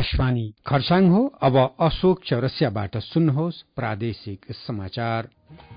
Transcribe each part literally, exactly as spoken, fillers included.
आकाशवाणी खरसाङ हो। अब अशोक चौरसियाबाट सुन्नुहोस् प्रादेशिक समाचार।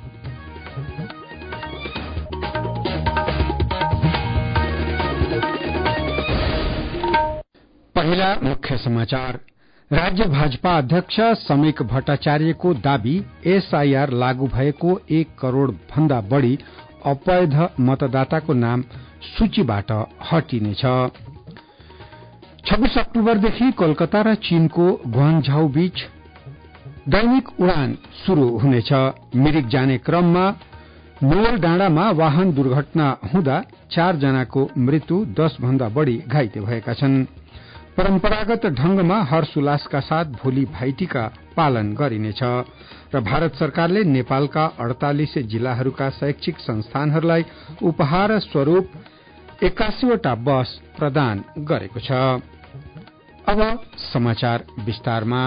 पहिला मुख्य समाचार। राज्य भाजपा अध्यक्ष समीक भट्टाचार्यको दावी एसआईआर लागू भएको एक करोड़ भन्दा बढ़ी अवैध मतदाताको नाम सूचीबाट हटिनेछ। छब्बीस अक्टूबरदेखि कोलकाता र चीनको ग्वाङझाउ बीच दैनिक उडान शुरू हुनेछ। मिरिक जाने क्रममा नोवल डाँडामा वाहन दुर्घटना हुँदा चार जनाको मृत्यु, दस भन्दा बढ़ी घाइते भएका छन्। परम्परागत ढंगमा हर्षोल्लासका साथ भोलि भाइटीका पालन गरिनेछ र भारत सरकारले नेपालका अड़तालीस जिल्लाहरूका शैक्षिक संस्थानहरूलाई उपहार स्वरूप एक्कासीवटा बस प्रदान गरेको छ। अब समाचार विस्तारमा।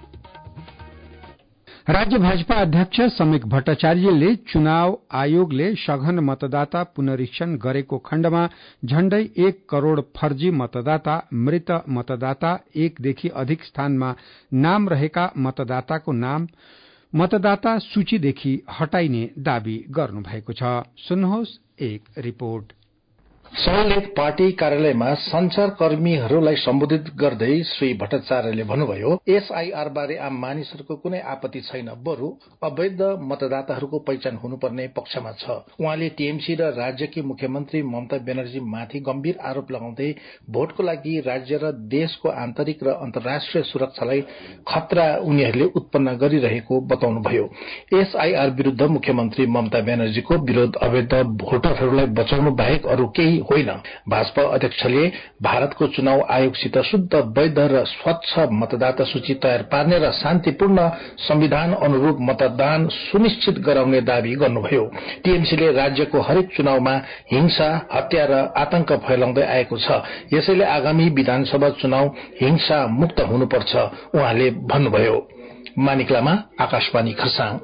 राज्य भाजपा अध्यक्ष समीक भट्टाचार्यले चुनाव आयोगले सघन मतदाता पुनरीक्षण गरेको खण्डमा झण्डै एक करोड़ फर्जी मतदाता, मृत मतदाता, एकदेखि अधिक स्थानमा नाम रहेका मतदाताको नाम मतदाता सूचीदेखि हटाइने दावी गर्नुभएको छ। सुन्नुहोस् एक रिपोर्ट। सल्लेख पार्टी कार्यालयमा संचारकर्मीहरूलाई सम्बोधित गर्दै श्री भट्टाचार्यले भन्नुभयो, एसआईआर बारे आम मानिसहरूको कुनै आपत्ति छैन, बरु अवैध मतदाताहरूको पहिचान हुनुपर्ने पक्षमा छ। उहाँले टीएमसी र राज्यकी मुख्यमन्त्री ममता ब्यानर्जी माथि गम्भीर आरोप लगाउँदै भोटको लागि राज्य र देशको आन्तरिक र अन्तर्राष्ट्रिय सुरक्षालाई खतरा उनीहरूले उत्पन्न गरिरहेको बताउनुभयो। एसआईआर विरूद्ध मुख्यमन्त्री ममता ब्यानर्जीको विरोध अवैध भोटरहरूलाई बचाउनु बाहेक अरू केही होइन। भाजपा अध्यक्षले भारतको चुनाव आयोगसित शुद्ध, वैध र स्वच्छ मतदाता सूची तयार पार्ने र शान्तिपूर्ण संविधान अनुरूप मतदान सुनिश्चित गराउने दावी गर्नुभयो। टीएमसीले राज्यको हरेक चुनावमा हिंसा, हत्या र आतंक फैलाउँदै आएको छ, यसैले आगामी विधानसभा चुनाव हिंसा मुक्त हुनुपर्छ उहाँले भन्नुभयो। मानिकलामा आकाशवाणी खरसाङ।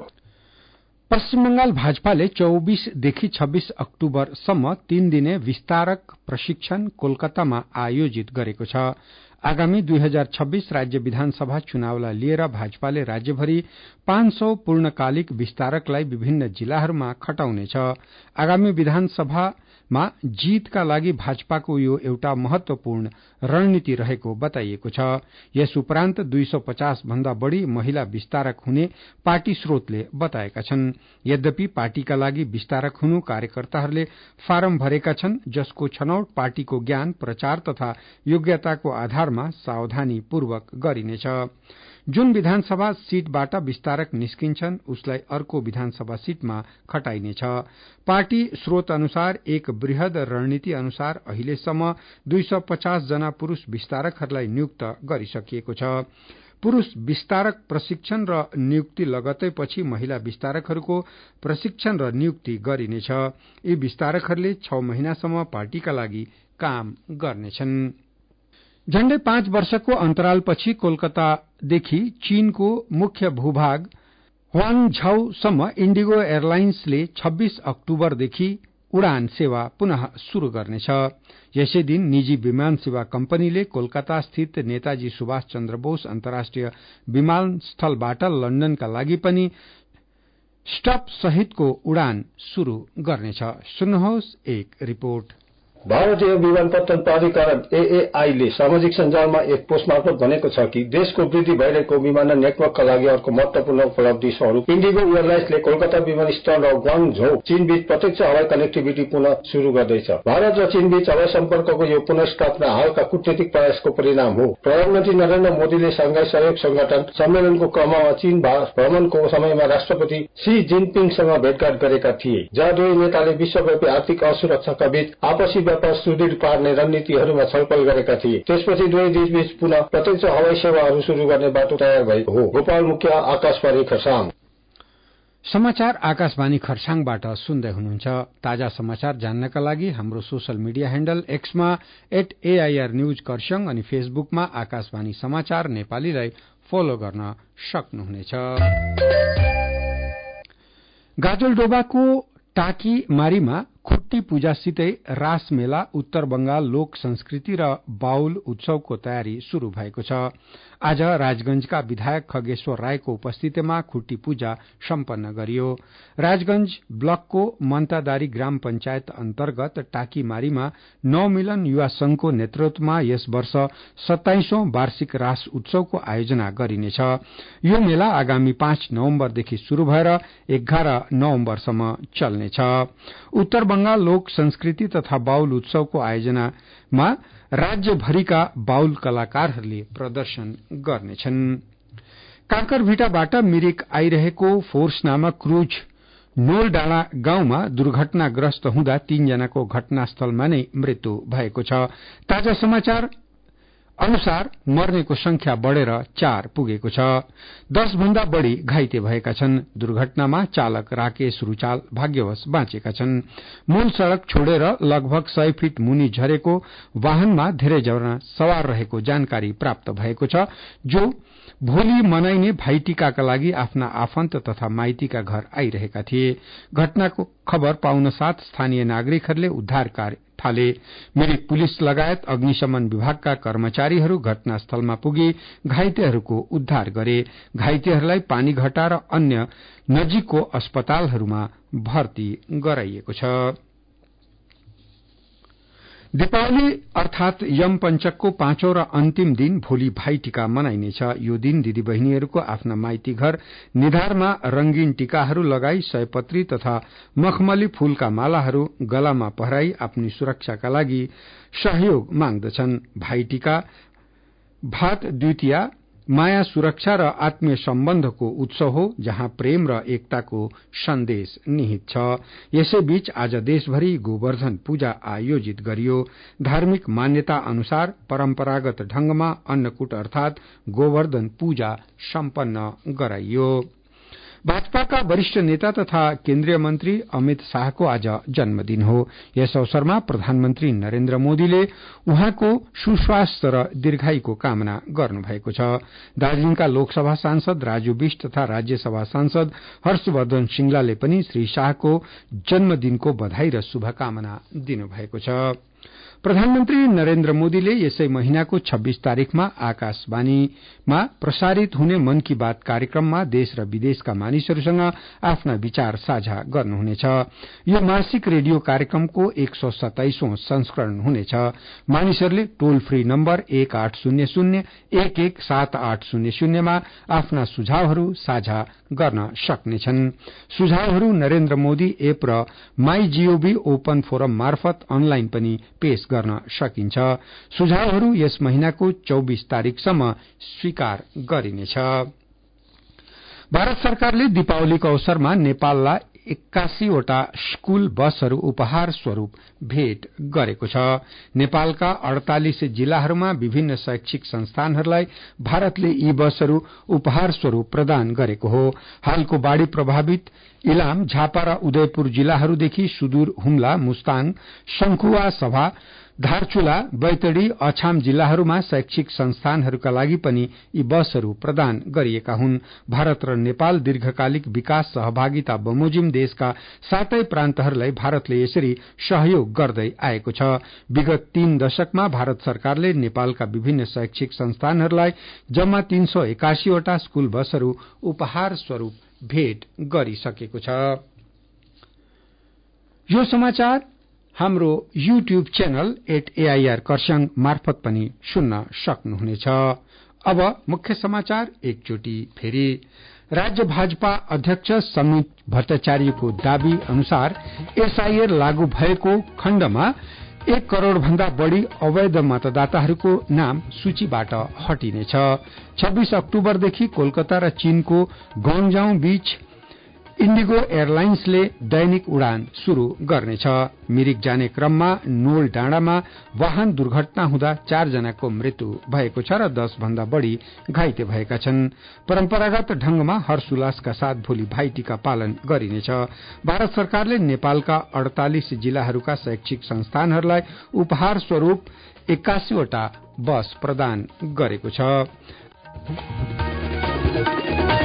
पश्चिम बंगाल भाजपाले चौबीसदेखि छब्बीस अक्टूबरसम्म तीन दिने विस्तारक प्रशिक्षण कोलकातामा आयोजित गरेको छ। आगामी दुई हजार छब्बीस राज्य विधानसभा चुनावलाई लिएर भाजपाले राज्यभरि पाँच सौ पूर्णकालिक विस्तारकलाई विभिन्न जिल्लाहरूमा खटाउनेछ। आगामी विधानसभामा जीतका लागि भाजपाको यो एउटा महत्वपूर्ण रणनीति रहेको बताइएको छ। यस उपरान्त दुई सौ पचास भन्दा बढ़ी महिला विस्तारक हुने पार्टी स्रोतले बताएका छन्। यद्यपि पार्टीका लागि विस्तारक हुनु कार्यकर्ताहरूले फारम भरेका छन्, जसको छनौट पार्टीको ज्ञान, प्रचार तथा योग्यताको आधारमा सावधानीपूर्वक गरिनेछ। जुन विधानसभा सीटबाट विस्तारक निस्किन्छन् उसलाई अर्को विधानसभा सीटमा खटाइनेछ। पार्टी स्रोत अनुसार एक वृहद रणनीति अनुसार अहिलेसम्म दुई सौ पचास जना पुरूष विस्तारकहरूलाई नियुक्त गरिसकिएको छ। पुरूष विस्तारक प्रशिक्षण र नियुक्ति लगतै पछि महिला विस्तारकहरूको प्रशिक्षण र नियुक्ति गरिनेछ। यी विस्तारकहरूले छ महिनासम्म पार्टीका लागि काम गर्नेछन्। झण्डै पाँच वर्षको अन्तरालपछि कोलकातादेखि चीनको मुख्य भूभाग ग्वाङझाउसम्म इण्डिगो एयरलाइन्सले छब्बीस अक्टूबरदेखि उडान सेवा पुनः शुरू गर्नेछ। यसै दिन निजी विमान सेवा कम्पनीले कोलकाता स्थित नेताजी सुभाष चन्द्र बोस अन्तर्राष्ट्रिय विमानस्थलबाट लण्डनका लागि पनि स्टप सहितको उडान शुरू गर्नेछ। सुन्नुहोस् एक रिपोर्ट। भारतीय विमानपत्तन प्राधिकरण एएआईले सामाजिक सञ्जालमा एक पोस्ट मार्फत भनेको छ कि देशको वृद्धि भइरहेको विमानन नेटवर्कका लागि अर्को महत्वपूर्ण उपलब्धि स्वरूप इण्डिगो एयरलाइन्सले कोलकाता विमानस्थल र ग्वाङझोउ चीनबीच प्रत्यक्ष हवाई कनेक्टिभिटी पुनः शुरू गर्दैछ। भारत र चीनबीच हवाई सम्पर्कको यो पुनर्स्थापना हालका कूटनीतिक प्रयासको परिणाम हो। प्रधानमन्त्री नरेन्द्र मोदीले सांघाई सहयोग संगठन सम्मेलनको क्रममा चीन भ्रमणको समयमा राष्ट्रपति सी जिनपिङसँग भेटघाट गरेका थिए, जहाँ दुवै नेताले विश्वव्यापी आर्थिक असुरक्षाका बीच आपसी व्यापार सुदृढ पार्ने रणनीतिहरूमा छलफल गरेका थिए। त्यसपछि दुवै देशबीच पुनः प्रत्यक्ष हवाई सेवाहरू शुरू गर्ने बाटो तयार भएको हो। गोपाल मुख्य, आकाशवाणी खरसाङ। समाचार आकाशवाणी खरसाङबाट सुन्दै हुनुहुन्छ। ताजा समाचार जान्नका लागि हाम्रो सोशल मिडिया ह्याण्डल एक्समा एट एआईआर न्यूज खरसाङ अनि फेसबुकमा आकाशवाणी समाचार नेपालीलाई फलो गर्न सक्नुहुनेछ। गाजलडोबाको टाकीमारीमा खुट्टा खुट्टी पूजासितै रास मेला उत्तर बंगाल लोक संस्कृति र बाउल उत्सवको तयारी शुरू भएको छ। आज राजगंजका विधायक खगेश्वर रायको उपस्थितिमा खुट्टी पूजा सम्पन्न गरियो। राजगंज ब्लकको मन्तादारी ग्राम पंचायत अन्तर्गत टाकीमारीमा नौ मिलन युवा संघको नेतृत्वमा यस वर्ष सत्ताइसौं वार्षिक रास उत्सवको आयोजना गरिनेछ। यो मेला आगामी पाँच नवम्बरदेखि शुरू भएर एघार नवम्बरसम्म चल्नेछ। उत्तर बंगाल लोक संस्कृति तथा बाउल उत्सवको आयोजनामा राज्यभरिका बाउल कलाकारहरूले प्रदर्शन गर्नेछन्। काँकरभिटाबाट मिरिक आइरहेको फोर्स नामक क्रूज नोलडाँडा गाउँमा दुर्घटनाग्रस्त हुँदा तीनजनाको घटनास्थलमा नै मृत्यु भएको छ। ताजा समाचार अनुसार मर्नेको संख्या बढ़ेर चार पुगेको छ। दश भन्दा बढ़ी घाइते भएका छन्। दुर्घटनामा चालक राकेश रुचाल भाग्यवश बाँचेका छन्। मूल सड़क छोडेर लगभग सय फिट मुनि झरेको वाहनमा धेरैजना सवार रहेको जानकारी प्राप्त भएको छ, जो भोलि मनाइने भाइटिकाका लागि आफ्ना आफन्त तथा माइतीका घर आइरहेका थिए। घटनाको खबर पाउन साथ स्थानीय नागरिकहरूले उद्धार कार्य थाले। मिरिक पुलिस लगायत अग्निशमन विभागका कर्मचारीहरू घटनास्थलमा पुगी घाइतेहरूको उद्धार गरे। घाइतेहरूलाई पानीघटा र अन्य नजिकको अस्पतालहरूमा भर्ती गराइएको छ। दीपावली अर्थात यम पंचकको पाँचौं र अन्तिम दिन भोलि भाइटिका मनाइनेछ। यो दिन दिदी बहिनीहरूको आफ्ना माइती घर निधारमा रंगीन टीकाहरू लगाई सयपत्री तथा मखमली फूलका मालाहरू गलामा पहराई आफ्नी सुरक्षाका लागि सहयोग माग्दछन्। भाइटिका भात द्वितीया माया, सुरक्षा र आत्मीय सम्बन्धको उत्सव हो, जहाँ प्रेम र एकताको सन्देश निहित छ। यसैबीच आज देशभरि गोवर्धन पूजा आयोजित गरियो। धार्मिक मान्यता अनुसार परम्परागत ढंगमा अन्नकूट अर्थात गोवर्धन पूजा सम्पन्न गराइयो। भाजपाका वरिष्ठ नेता तथा केन्द्रीय मन्त्री अमित शाहको आज जन्मदिन हो। यस अवसरमा प्रधानमन्त्री नरेन्द्र मोदीले उहाँको सुस्वास्थ्य र दीर्घायुको कामना गर्नुभएको छ। दार्जीलिङका लोकसभा सांसद राजु विष्ट तथा राज्यसभा सांसद हर्षवर्धन श्रृंगलाले पनि श्री शाहको जन्मदिनको बधाई र शुभकामना दिनुभएको छ। प्रधानमन्त्री नरेन्द्र मोदीले यसै महिनाको छब्बीस तारिखमा आकाशवाणीमा प्रसारित हुने मन की बात कार्यक्रममा देश र विदेशका मानिसहरूसँग आफ्ना विचार साझा गर्नुहुनेछ। यो मासिक रेडियो कार्यक्रमको एक सौ सत्ताइसौं संस्करण हुनेछ। मानिसहरूले टोल फ्री नम्बर एक आठ शून्य शून्य एक एक सात आठ शून्य शून्यमा आफ्ना सुझावहरू साझा गर्न सक्नेछन्। सुझावहरू नरेन्द्र मोदी एप र माई जीओभी ओपन फोरम मार्फत अनलाइन पनि पेश गर्न सकिन्छ। सुझावहरू यस महिनाको चौबीस तारिकसम्म स्वीकार गरिनेछ। भारत सरकारले दीपावलीको अवसरमा नेपाललाई एक्कासीवटा स्कूल बसहरू उपहार स्वरूप भेट गरेको छ। नेपालका अड़तालीस जिल्लाहरूमा विभिन्न शैक्षिक संस्थानहरूलाई भारतले यी बसहरू उपहार स्वरूप प्रदान गरेको हो। हालको बाढ़ी प्रभावित इलाम, झापा र उदयपुर जिल्लाहरूदेखि सुदूर हुम्ला, मुस्ताङ, शंखुवा, सभा, धारचुला, बैतडी, अछाम जिल्लाहरूमा शैक्षिक संस्थानहरूका लागि पनि यी बसहरू प्रदान गरिएका हुन्। भारत र नेपाल दीर्घकालिक विकास सहभागिता बमोजिम देशका सातै प्रान्तहरूलाई भारतले यसरी सहयोग गर्दै आएको छ। विगत तीन दशकमा भारत सरकारले नेपालका विभिन्न शैक्षिक संस्थानहरूलाई जम्मा तीन सौ एकासीवटा स्कूल बसहरू उपहार स्वरूप भेट गरिसकेको छ। यो समाचार हाम्रो YouTube channel at AIR Kurseong मार्फत पनि सुन्न सक्नुहुनेछ। अब मुख्य समाचार एकचोटि फेरि। राज्य भाजपा अध्यक्ष समित भट्टाचार्यको दावी अनुसार एसआईआर लागू भएको खण्डमा एक करोड़ भन्दा बढ़ी अवैध मतदाताहरूको नाम सूचीबाट हटिनेछ। छब्बीस अक्टूबरदेखि कोलकाता र चीनको ग्वाङजाउ बीच इन्डिगो एयरलाइन्सले दैनिक उडान शुरू गर्नेछ। मिरिक जाने क्रममा नोल डाँडामा वाहन दुर्घटना हुँदा चारजनाको मृत्यु भएको छ र दश भन्दा बढ़ी घाइते भएका छन्। परम्परागत ढंगमा हर्षोल्लासका साथ भोलि भाइटिका पालन गरिनेछ। भारत सरकारले नेपालका अड़तालीस जिल्लाहरूका शैक्षिक संस्थानहरूलाई उपहार स्वरूप एक्कासीवटा बस प्रदान गरेको छ।